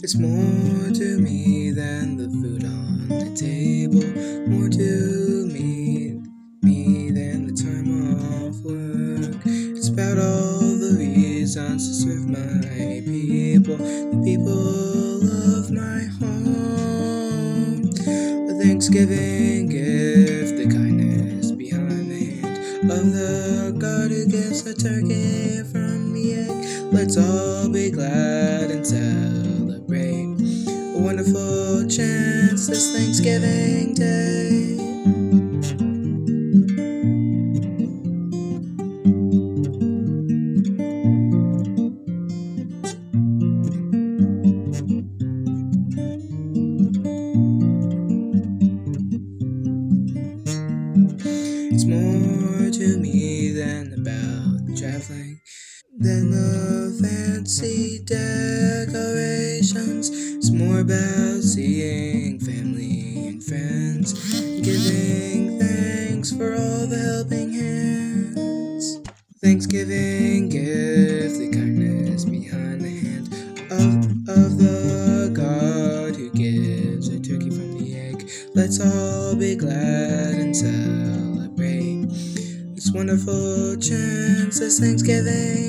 It's more to me than the food on the table. More to me than the time off work. It's about all the reasons to serve my people, the people of my home. A Thanksgiving gift, the kindness behind the hand of the God who gives the turkey from the egg. Let's all be glad and celebrate a wonderful chance this Thanksgiving Day. It's more to me than about the traveling, than the fancy decorations. It's more about seeing family and friends, giving thanks for all the helping hands. Thanksgiving gift, the kindness behind the hand of the God who gives a turkey from the egg. Let's all be glad and celebrate this wonderful chance this Thanksgiving